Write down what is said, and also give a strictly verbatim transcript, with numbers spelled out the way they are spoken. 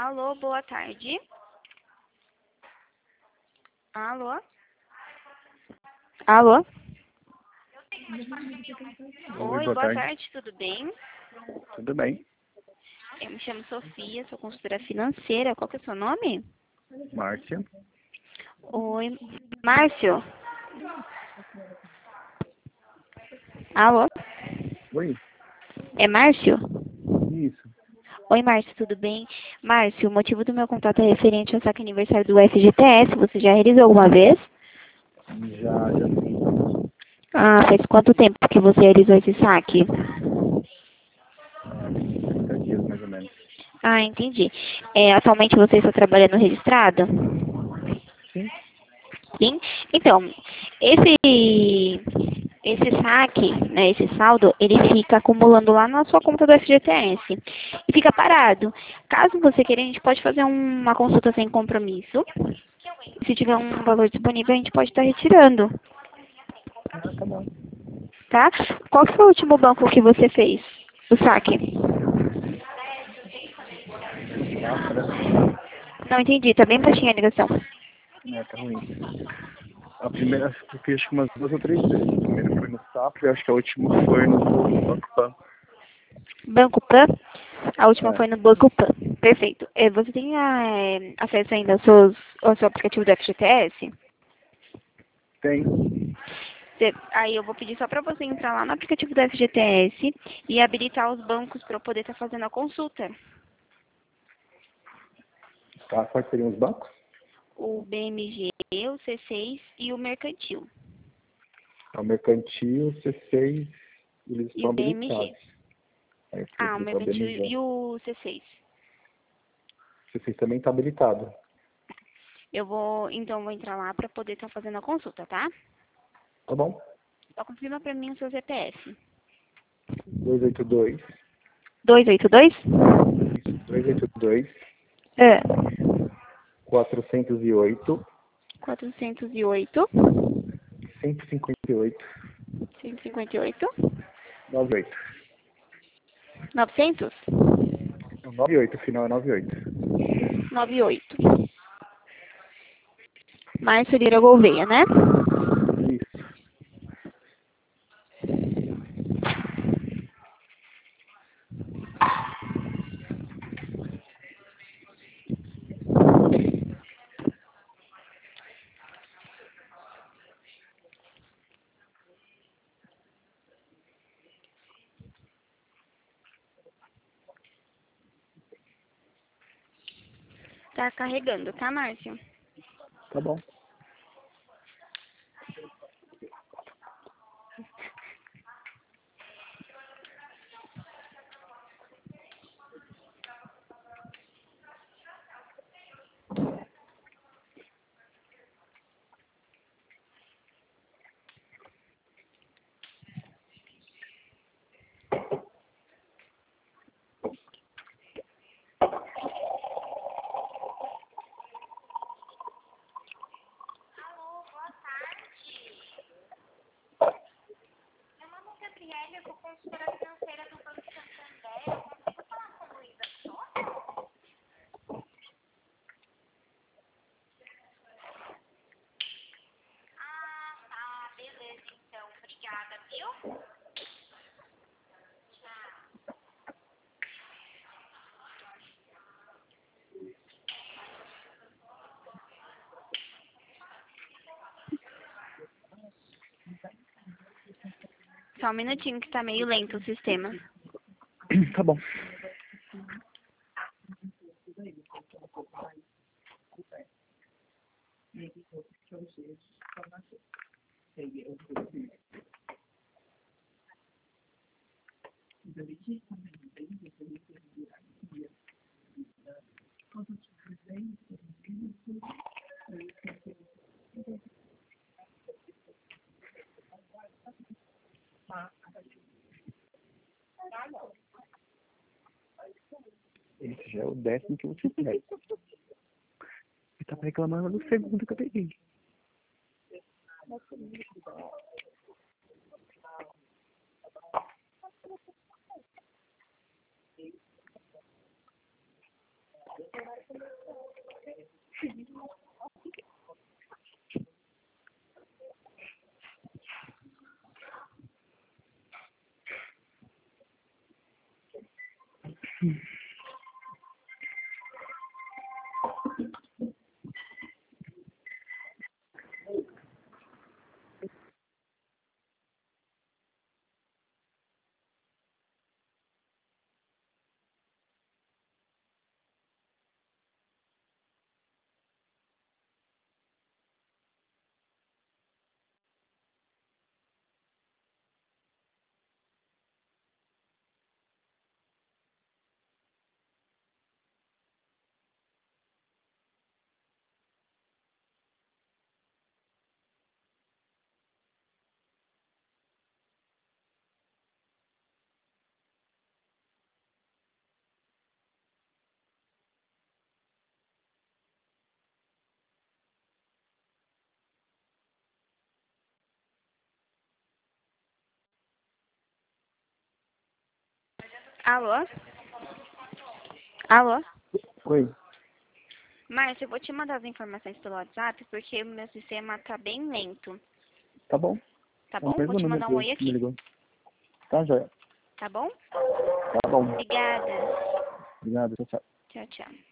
Alô, boa tarde. Alô? Alô? Oi, Oi, boa boa tarde. tarde, tudo bem? Tudo bem? Eu me chamo Sofia, sou consultora financeira. Qual que é o seu nome? Márcia? Oi, Márcio? Alô? Oi? É Márcio? Isso. Oi, Márcio, tudo bem? Márcio, o motivo do meu contato é referente ao saque aniversário do F G T S. Você já realizou alguma vez? Já, já sim. Ah, faz quanto tempo que você realizou esse saque? Ah, tem trinta dias mais ou menos. Ah, entendi. É, atualmente você está trabalhando registrado? Sim? Sim? Então, esse, esse saque, né, esse saldo, ele fica acumulando lá na sua conta do F G T S e fica parado. Caso você queira, a gente pode fazer um- uma consulta sem compromisso. Se tiver um valor disponível, a gente pode estar retirando, Ah, tá bom. tá? Qual que foi o último banco que você fez o saque? Safra? Não entendi, tá bem baixinha a ligação. É, tá ruim. A primeira, eu fiz acho que umas duas ou três vezes. A primeira foi no Safra e acho que a última foi no Banco Pan. Banco Pan? A última É, foi no Banco Pan. Perfeito. É, você tem ah, é, acesso ainda aos seus, ao seu aplicativo do F G T S? tem. Você- aí eu vou pedir só para você entrar lá no aplicativo do F G T S e habilitar os bancos para eu poder estar fazendo a consulta. Tá, quais seriam os bancos? O B M G, o C seis e o Mercantil. É o Mercantil, o C seis, eles E estão o B M G. habilitados. Aí eu Ah, o preciso para o Mercantil B M G. e o C seis. O C seis também está habilitado. Eu vou, então, vou entrar lá para poder estar fazendo a consulta, tá? Tá bom? Só confirma para mim o seu C P F. duzentos e oitenta e dois. dois oito dois? Isso, duzentos e oitenta e dois. É. quatrocentos e oito. quatrocentos e oito. cento e cinquenta e oito. cento e cinquenta e oito. noventa e oito. novecentos? É o noventa e oito, o final é noventa e oito. noventa e oito. Márcio Lira Gouveia, né? Isso. Tá carregando, tá, Márcio? Tá bom. Só um minutinho que tá meio lento o sistema. Tá bom. Esse já é o décimo que você pega. Você tava reclamando do segundo que eu peguei. Alô? Alô? Oi. Márcio, eu vou te mandar as informações pelo WhatsApp porque o meu sistema tá bem lento. Tá bom. Tá É o bom? Vou mesmo te número mandar um oi que me aqui. ligou. Tá, joia. Tá bom? Tá bom. Obrigada. Obrigado, tchau, tchau. Tchau, tchau.